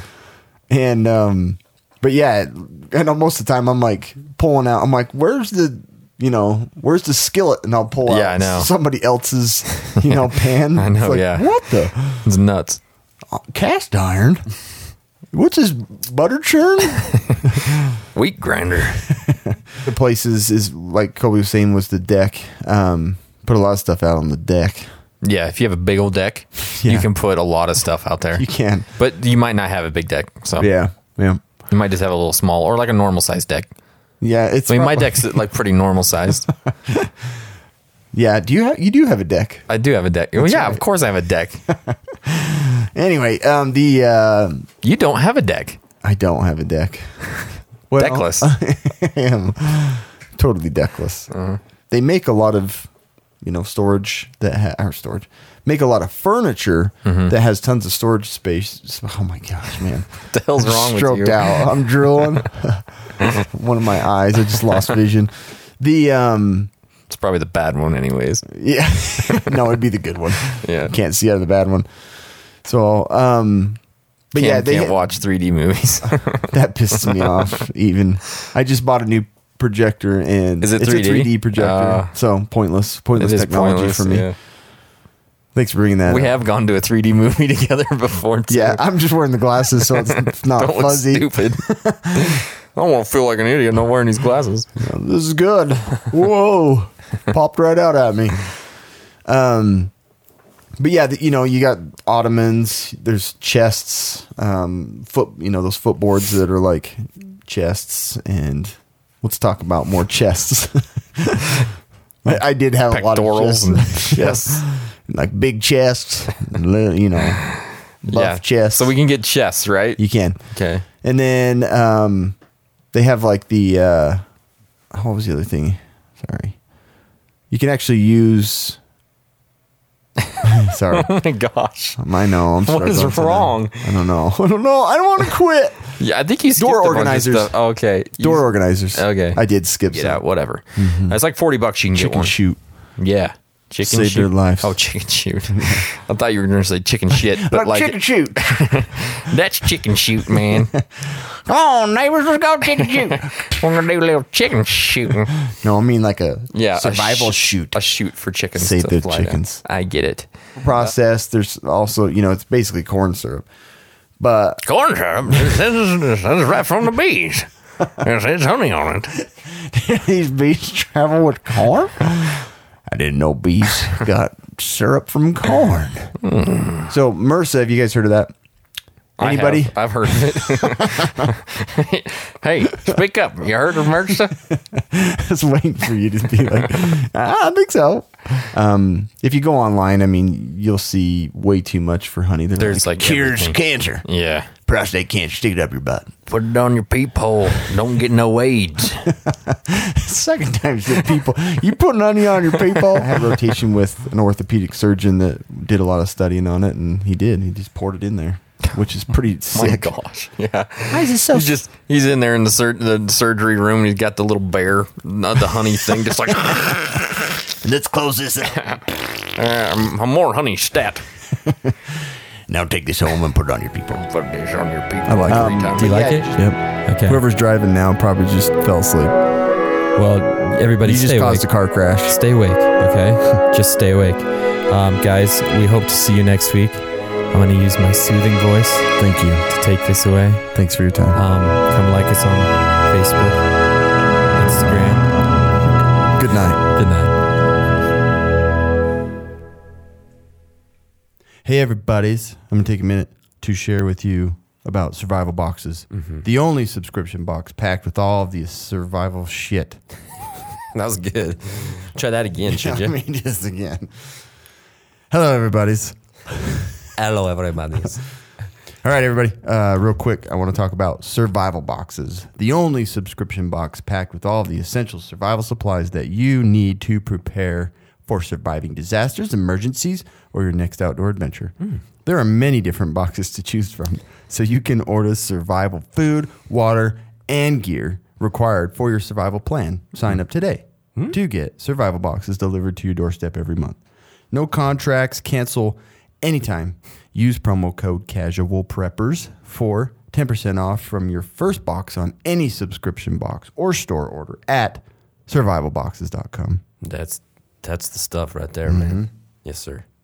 And but yeah, I know most of the time I'm like pulling out. I'm like, where's the skillet? And I'll pull out Yeah, I know. somebody else's, pan. I know, It's like, yeah. What the? It's nuts. Cast iron? What's this, butter churn? Wheat grinder. The place is like Kobe was saying, was the deck. Put a lot of stuff out on the deck. Yeah, if you have a big old deck, Yeah. you can put a lot of stuff out there. You can. But you might not have a big deck. So Yeah. you might just have a little small or like a normal sized deck. Yeah. It's I mean, my probably- deck's like pretty normal sized. Yeah. You do have a deck. I do have a deck. Well, yeah, right. of course I have a deck. Anyway, You don't have a deck. I don't have a deck. Well, Deckless. I am totally deckless. They make a lot of, storage make a lot of furniture that has tons of storage space. Oh my gosh, man. What the hell's wrong with Stroked you? out. I'm drooling. One of my eyes. I just lost vision. It's probably the bad one anyways. Yeah. No, it'd be the good one. Yeah. Can't see out of the bad one. So, but yeah, they can't watch 3D movies. that pisses me off. Even I just bought a new projector and Is it it's 3D? a 3D projector. So pointless It is technology pointless, for me. yeah. Thanks for bringing that. We up. have gone to a 3D movie together before too. Yeah, I'm just wearing the glasses, so it's not Don't look fuzzy. stupid. I don't want to feel like an idiot not wearing these glasses. This is good. Whoa, popped right out at me. But yeah, you got ottomans. There's chests, those footboards that are like chests, and let's talk about more chests. I did have a lot of Pectorals chests. and chests. Like big chests, buff chests. So we can get chests, right? You can. Okay. And then they have like the what was the other thing? Sorry. You can actually use sorry. Oh my gosh. I know. I'm What is struggling wrong? tonight. I don't know. I don't want to quit. Yeah, I think you skipped Door a bunch of organizers. stuff. Oh, okay. Door organizers. Okay. I did skip Get some. out, whatever. It's like $40 you can get Chicken one. shoot. Yeah. Chicken Saved shoot. their lives. Oh, chicken shoot. I thought you were going to say chicken shit, but like chicken shoot. that's chicken shoot, man. Oh, neighbors, let's go chicken shoot. We're going to do a little chicken shooting. No, I mean like a Yeah. survival shoot. A shoot for chickens. Save to the fly down. chickens. I get it. Process. There's also, it's basically corn syrup. But Corn syrup. This is right from the bees. It says honey on it. these bees travel with corn? I didn't know bees got syrup from corn. So MRSA, have you guys heard of that? Anybody? I've heard of it. Hey, speak up. You heard of MRSA? I was waiting for you to be like, I think so. If you go online, I mean, you'll see way too much for honey. They're There's like cures everything. cancer, Yeah. prostate cancer. Stick it up your butt. Put it on your peephole. Don't get no AIDS. Second time that people, you putting honey on your people. I had a rotation with an orthopedic surgeon that did a lot of studying on it, and he just poured it in there, which is pretty My sick. gosh. Yeah. He's in there in the surgery room. And he's got the little bear, not the honey thing, just like, Let's close this up. more honey stat. Now take this home and put it on your people. Put this on your people. I like it. Do you like it? Yep. Okay. Whoever's driving now probably just fell asleep. Well, everybody You just stay caused awake. a car crash. Stay awake, okay? Just stay awake. Guys, we hope to see you next week. I'm going to use my soothing voice Thank you. to take this away. Thanks for your time. Come like us on Facebook, Instagram. Good night. Good night. Hey, everybody's. I'm going to take a minute to share with you about survival boxes. The only subscription box packed with all of the survival shit. That was good. Try that again, should you? I mean, just again. Hello, everybody's. Hello, everybody. All right, everybody. Real quick, I want to talk about survival boxes. The only subscription box packed with all of the essential survival supplies that you need to prepare for surviving disasters, emergencies, or your next outdoor adventure. There are many different boxes to choose from, so you can order survival food, water, and gear required for your survival plan. Sign up today to get survival boxes delivered to your doorstep every month. No contracts, cancel anytime. Use promo code CasualPreppers for 10% off from your first box on any subscription box or store order at survivalboxes.com. That's the stuff right there, man. Yes, sir.